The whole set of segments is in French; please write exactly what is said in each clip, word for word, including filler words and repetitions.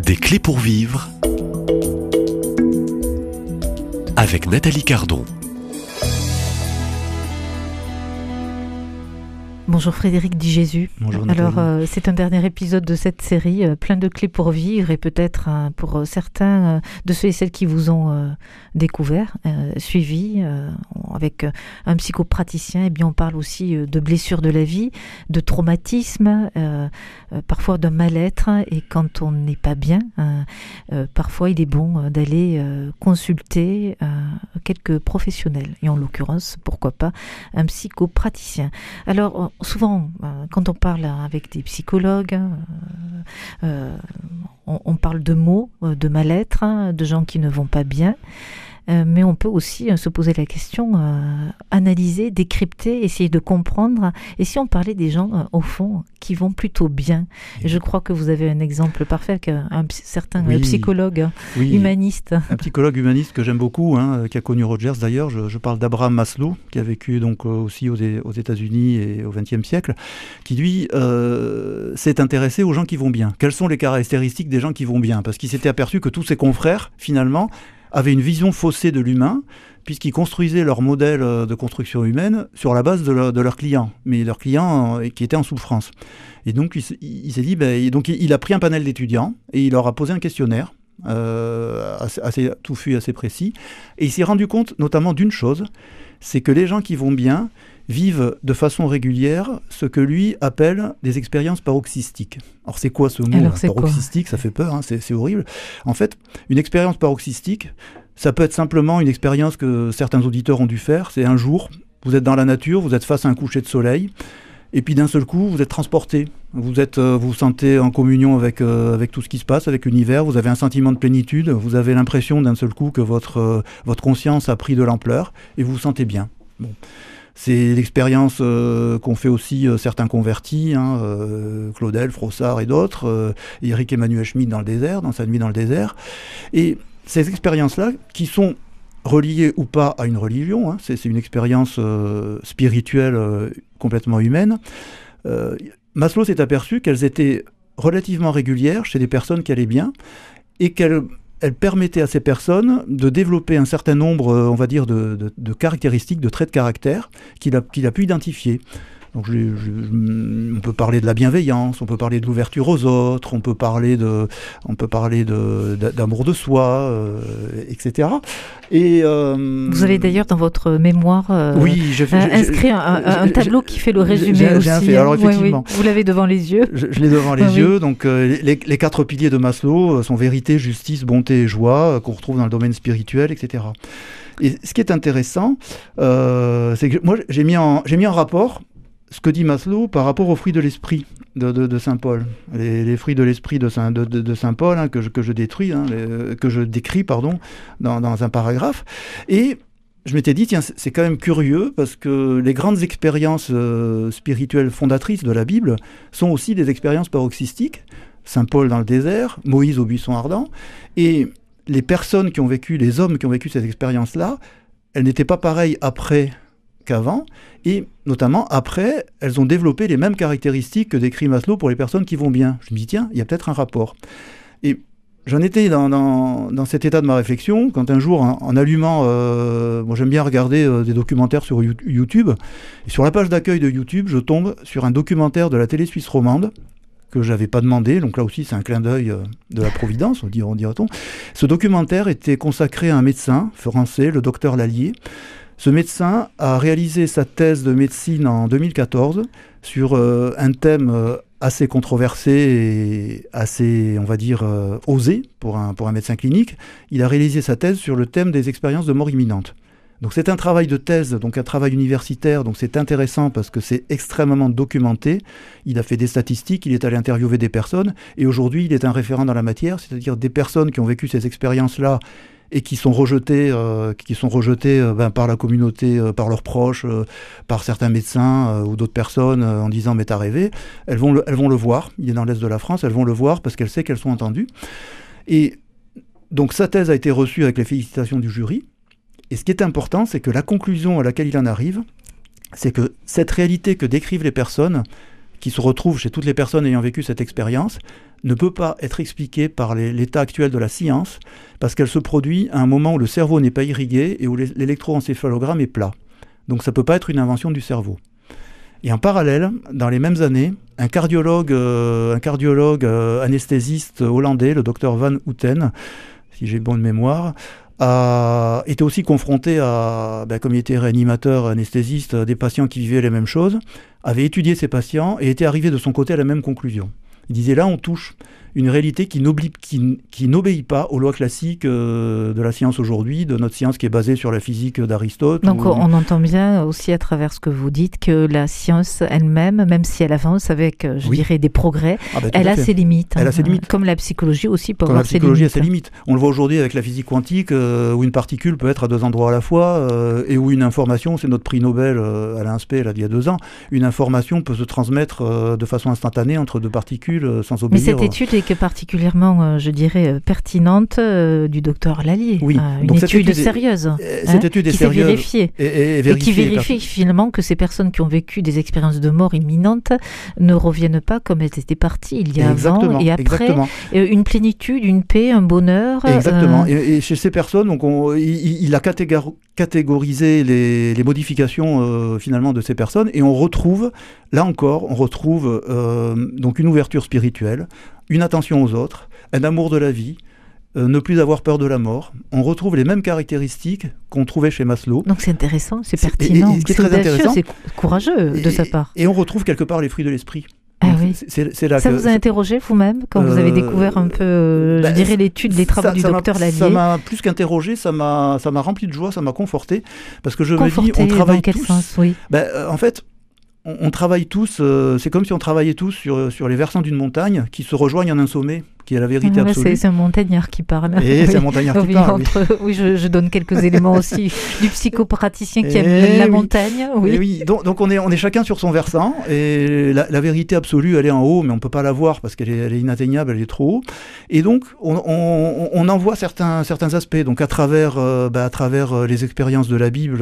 Des clés pour vivre avec Nathalie Cardon. Bonjour Frédéric Di Jésus. Bonjour Nathalie. Alors euh, c'est un dernier épisode de cette série, euh, plein de clés pour vivre et peut-être euh, pour euh, certains euh, de ceux et celles qui vous ont euh, découvert, euh, suivi euh, avec euh, un psychopraticien. Et bien on parle aussi euh, de blessures de la vie, de traumatisme, euh, euh, parfois d'un mal-être. Et quand on n'est pas bien, euh, euh, parfois il est bon euh, d'aller euh, consulter euh, quelques professionnels. Et en l'occurrence, pourquoi pas un psychopraticien. Alors souvent, euh, quand on parle avec des psychologues, euh, euh, on, on parle de maux, euh, de mal-être, hein, de gens qui ne vont pas bien. Euh, mais on peut aussi euh, se poser la question, euh, analyser, décrypter, essayer de comprendre. Et si on parlait des gens, euh, au fond, qui vont plutôt bien? Et je crois que vous avez un exemple parfait avec un, un certain oui, psychologue oui, humaniste. Un psychologue humaniste que j'aime beaucoup, hein, qui a connu Rogers d'ailleurs. Je, je parle d'Abraham Maslow, qui a vécu donc euh, aussi aux, aux États-Unis et au vingtième siècle, qui lui euh, s'est intéressé aux gens qui vont bien. Quelles sont les caractéristiques des gens qui vont bien? Parce qu'il s'était aperçu que tous ses confrères, finalement, avaient une vision faussée de l'humain, puisqu'ils construisaient leur modèle de construction humaine sur la base de, le, de leurs clients, mais leurs clients euh, qui étaient en souffrance. Et donc, il, il s'est dit, ben, donc, il a pris un panel d'étudiants et il leur a posé un questionnaire, euh, assez, assez touffu, assez précis, et il s'est rendu compte notamment d'une chose, c'est que les gens qui vont bien vivent de façon régulière ce que lui appelle des expériences paroxystiques. Alors c'est quoi ce mot? Alors, hein, paroxystique, quoi? Ça fait peur, hein, c'est, c'est horrible. En fait, une expérience paroxystique, ça peut être simplement une expérience que certains auditeurs ont dû faire. C'est un jour, vous êtes dans la nature, vous êtes face à un coucher de soleil, et puis d'un seul coup, vous êtes transporté. Vous êtes, euh, vous vous sentez en communion avec, euh, avec tout ce qui se passe, avec l'univers. Vous avez un sentiment de plénitude. Vous avez l'impression d'un seul coup que votre, euh, votre conscience a pris de l'ampleur, et vous vous sentez bien. Bon. C'est l'expérience euh, qu'ont fait aussi euh, certains convertis, hein, euh, Claudel, Frossard et d'autres, euh, Eric Emmanuel Schmitt dans le désert, dans sa nuit dans le désert. Et ces expériences-là, qui sont reliées ou pas à une religion, hein, c'est, c'est une expérience euh, spirituelle euh, complètement humaine, euh, Maslow s'est aperçu qu'elles étaient relativement régulières chez des personnes qui allaient bien et qu'elles elle permettait à ces personnes de développer un certain nombre, on va dire, de, de, de caractéristiques, de traits de caractère qu'il a, qu'il a pu identifier. Donc, je, je, on peut parler de la bienveillance, on peut parler de l'ouverture aux autres, on peut parler de, on peut parler de, d'amour de soi, euh, et cetera. Et euh, vous avez d'ailleurs dans votre mémoire euh, oui, je, je, inscrit je, un, un, un tableau qui fait le résumé j'ai, aussi. J'ai un fait. Alors effectivement, oui, oui. Vous l'avez devant les yeux. Je, je l'ai devant les oui, yeux. Oui. Donc euh, les, les quatre piliers de Maslow sont vérité, justice, bonté et joie, euh, qu'on retrouve dans le domaine spirituel, et cetera. Et ce qui est intéressant, euh, c'est que moi j'ai mis en, j'ai mis en rapport ce que dit Maslow par rapport aux fruits de l'esprit de, de, de Saint Paul. Les, les fruits de l'esprit de Saint, de, de, de Saint Paul, hein, que, je, que je détruis, hein, les, que je décris pardon, dans, dans un paragraphe. Et je m'étais dit, tiens, c'est quand même curieux, parce que les grandes expériences euh, spirituelles fondatrices de la Bible sont aussi des expériences paroxystiques. Saint Paul dans le désert, Moïse au buisson ardent. Et les personnes qui ont vécu, les hommes qui ont vécu ces expériences-là, elles n'étaient pas pareilles après qu'avant, et notamment après, elles ont développé les mêmes caractéristiques que décrit Maslow pour les personnes qui vont bien. Je me dis, tiens, il y a peut-être un rapport. Et j'en étais dans, dans, dans cet état de ma réflexion, quand un jour, en, en allumant, euh, moi j'aime bien regarder euh, des documentaires sur YouTube, et sur la page d'accueil de YouTube, je tombe sur un documentaire de la télé suisse romande, que je n'avais pas demandé, donc là aussi c'est un clin d'œil de la Providence, on dira-t-on. Ce documentaire était consacré à un médecin français, le docteur Lallier. Ce médecin a réalisé sa thèse de médecine en deux mille quatorze sur euh, un thème euh, assez controversé et assez, on va dire, euh, osé pour un, pour un médecin clinique. Il a réalisé sa thèse sur le thème des expériences de mort imminente. Donc c'est un travail de thèse, donc un travail universitaire, donc c'est intéressant parce que c'est extrêmement documenté. Il a fait des statistiques, il est allé interviewer des personnes, et aujourd'hui il est un référent dans la matière, c'est-à-dire des personnes qui ont vécu ces expériences-là et qui sont rejetées, euh, qui sont rejetées euh, ben, par la communauté, euh, par leurs proches, euh, par certains médecins euh, ou d'autres personnes euh, en disant « mais t'as rêvé », elles vont le, elles vont le voir, il est dans l'Est de la France, elles vont le voir parce qu'elles savent qu'elles sont entendues. Et donc sa thèse a été reçue avec les félicitations du jury. Et ce qui est important, c'est que la conclusion à laquelle il en arrive, c'est que cette réalité que décrivent les personnes qui se retrouve chez toutes les personnes ayant vécu cette expérience ne peut pas être expliquée par les, l'état actuel de la science, parce qu'elle se produit à un moment où le cerveau n'est pas irrigué et où l'électroencéphalogramme est plat. Donc ça ne peut pas être une invention du cerveau. Et en parallèle, dans les mêmes années, un cardiologue, euh, un cardiologue euh, anesthésiste hollandais, le docteur Van Houten, si j'ai bonne mémoire, a été aussi confronté à, ben, comme il était réanimateur, anesthésiste, des patients qui vivaient les mêmes choses, avait étudié ces patients et était arrivé de son côté à la même conclusion. Il disait là, on touche une réalité qui, qui, qui n'obéit pas aux lois classiques euh, de la science aujourd'hui, de notre science qui est basée sur la physique d'Aristote. Donc ou... on entend bien aussi à travers ce que vous dites que la science elle-même, même si elle avance avec, je oui. dirais, des progrès, ah ben, elle a ses limites. Elle hein, a ses limites. Comme la psychologie aussi peut Comme avoir la psychologie ses limites. a ses limites. On le voit aujourd'hui avec la physique quantique, euh, où une particule peut être à deux endroits à la fois, euh, et où une information, c'est notre prix Nobel euh, à l'I N S P là, il y a deux ans, une information peut se transmettre euh, de façon instantanée entre deux particules euh, sans obéir. Mais cette étude est que particulièrement je dirais, pertinente euh, du docteur Lallier. Oui. Euh, une Donc étude, étude sérieuse. Est, cette hein, étude est qui sérieuse. S'est vérifiée. Et, et, et, et qui vérifie car... finalement que ces personnes qui ont vécu des expériences de mort imminente ne reviennent pas comme elles étaient parties il y a exactement, avant et après. Exactement. Une plénitude, une paix, un bonheur. Exactement. Euh... Et, et chez ces personnes, donc on, il, il a catégor- catégorisé les, les modifications euh, finalement de ces personnes et on retrouve, là encore, on retrouve euh, donc une ouverture spirituelle, une attention aux autres, un amour de la vie, euh, ne plus avoir peur de la mort. On retrouve les mêmes caractéristiques qu'on trouvait chez Maslow. Donc c'est intéressant, c'est pertinent, et, et, ce qui est c'est très audacieux, intéressant, c'est courageux de et, sa part. Et on retrouve quelque part les fruits de l'esprit. Ah oui. c'est, c'est là ça que, vous a interrogé vous-même quand euh, vous avez découvert un peu, euh, bah, je dirais, l'étude, les travaux ça, du ça docteur Lallier? Ça m'a plus qu'interrogé, ça m'a, ça m'a rempli de joie, ça m'a conforté, parce que je conforté, me dis, on travaille dans quel tous. Sens, oui. Ben, euh, en fait, on, on travaille tous. Euh, c'est comme si on travaillait tous sur sur les versants d'une montagne qui se rejoignent en un sommet, qui est la vérité ah, là, absolue. C'est, c'est un montagnard qui parle. Et oui. c'est un montagnard qui oui, parle. Entre, oui, oui je, je donne quelques éléments aussi du psychopraticien qui et aime la oui. montagne. Oui. Et oui. Donc, donc on est on est chacun sur son versant et la, la vérité absolue, elle est en haut, mais on ne peut pas la voir parce qu'elle est, elle est inatteignable, elle est trop haut. Et donc on, on, on en voit certains certains aspects. Donc à travers euh, bah, à travers les expériences de la Bible,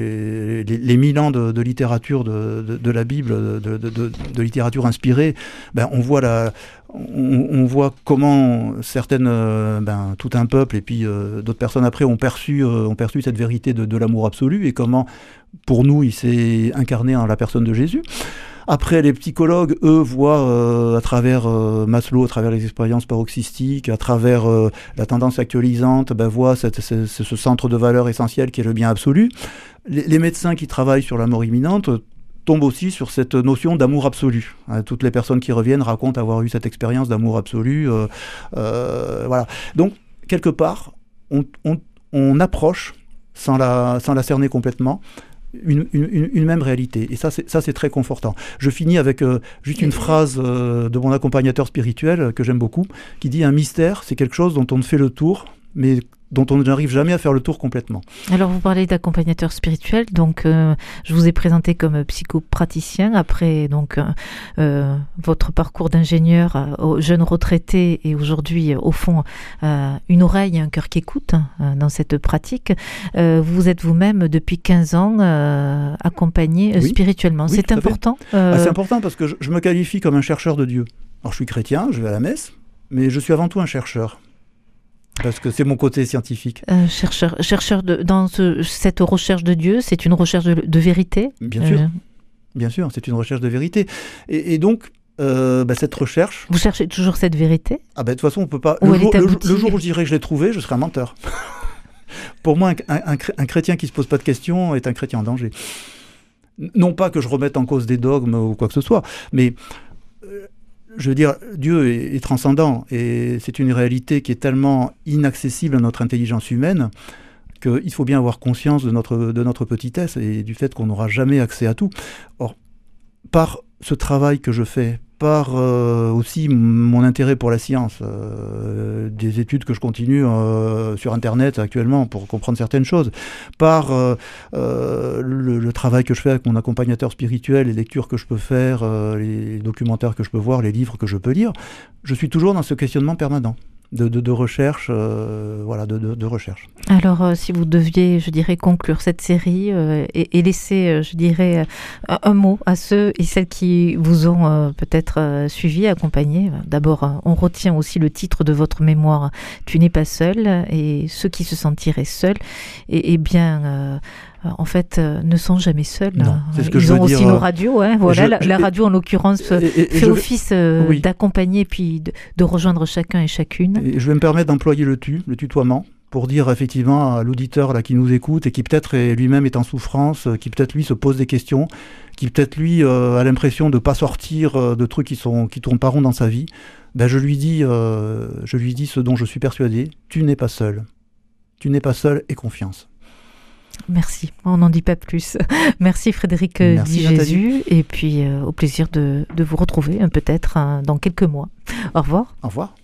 les les, les mille ans de, de littérature de, de, de la Bible, de, de, de, de littérature inspirée, ben on voit la On, on voit comment certaines, euh, ben, tout un peuple et puis euh, d'autres personnes après ont perçu, euh, ont perçu cette vérité de, de l'amour absolu et comment, pour nous, il s'est incarné en la personne de Jésus. Après, les psychologues, eux, voient euh, à travers euh, Maslow, à travers les expériences paroxystiques, à travers euh, la tendance actualisante, ben, voient cette, ce, ce centre de valeur essentiel qui est le bien absolu. Les, les médecins qui travaillent sur la mort imminente tombe aussi sur cette notion d'amour absolu. Hein, toutes les personnes qui reviennent racontent avoir eu cette expérience d'amour absolu. Euh, euh, voilà. Donc, quelque part, on, on, on approche, sans la, sans la cerner complètement, une, une, une même réalité. Et ça, c'est, ça, c'est très confortant. Je finis avec euh, juste une phrase euh, de mon accompagnateur spirituel, que j'aime beaucoup, qui dit « Un mystère, c'est quelque chose dont on ne fait le tour, mais dont on n'arrive jamais à faire le tour complètement. » Alors, vous parlez d'accompagnateur spirituel, donc euh, je vous ai présenté comme psychopraticien. Après donc euh, euh, votre parcours d'ingénieur, euh, jeune retraité et aujourd'hui, euh, au fond, euh, une oreille et un cœur qui écoutent euh, dans cette pratique. Euh, vous êtes vous-même depuis quinze ans euh, accompagné euh, oui. spirituellement. Oui, c'est important euh... ah, C'est important parce que je, je me qualifie comme un chercheur de Dieu. Alors, je suis chrétien, je vais à la messe, mais je suis avant tout un chercheur. Parce que c'est mon côté scientifique. Euh, chercheur, chercheur de, dans ce, cette recherche de Dieu, c'est une recherche de, de vérité. Bien sûr, euh... bien sûr, c'est une recherche de vérité. Et, et donc, euh, bah, cette recherche... Vous cherchez toujours cette vérité ? Ah ben, de toute façon, on peut pas... Où Le jour, le, le jour où je dirais que je l'ai trouvé, je serai un menteur. Pour moi, un, un, un chrétien qui ne se pose pas de questions est un chrétien en danger. Non pas que je remette en cause des dogmes ou quoi que ce soit, mais... Euh, Je veux dire, Dieu est, est transcendant et c'est une réalité qui est tellement inaccessible à notre intelligence humaine qu'il faut bien avoir conscience de notre, de notre petitesse et du fait qu'on n'aura jamais accès à tout. Or, par ce travail que je fais, par euh, aussi mon intérêt pour la science, euh, des études que je continue euh, sur Internet actuellement pour comprendre certaines choses, par euh, euh, le, le travail que je fais avec mon accompagnateur spirituel, les lectures que je peux faire, euh, les documentaires que je peux voir, les livres que je peux lire, je suis toujours dans ce questionnement permanent. de, de, de recherche, euh, voilà, de, de, de recherche. Alors, euh, si vous deviez, je dirais, conclure cette série euh, et, et laisser, euh, je dirais, euh, un mot à ceux et celles qui vous ont euh, peut-être euh, suivi, accompagné. D'abord, euh, on retient aussi le titre de votre mémoire, « Tu n'es pas seul », et ceux qui se sentiraient seuls, et, et bien... Euh, en fait, euh, ne sont jamais seuls. Non, c'est ce que Ils je ont veux aussi dire, nos euh, radios. Hein, voilà, je, la, je, la radio, en l'occurrence, et, et, et fait je, office euh, oui. d'accompagner puis de, de rejoindre chacun et chacune. Et je vais me permettre d'employer le tu, le tutoiement, pour dire effectivement à l'auditeur là qui nous écoute et qui peut-être est, lui-même est en souffrance, qui peut-être lui se pose des questions, qui peut-être lui euh, a l'impression de ne pas sortir euh, de trucs qui sont qui tournent pas rond dans sa vie. Ben je lui dis, euh, je lui dis ce dont je suis persuadé. Tu n'es pas seul. Tu n'es pas seul, et confiance. Merci, on n'en dit pas plus. Merci Frédéric Merci, Dijésus, et puis euh, au plaisir de, de vous retrouver, hein, peut-être hein, dans quelques mois. Au revoir. Au revoir.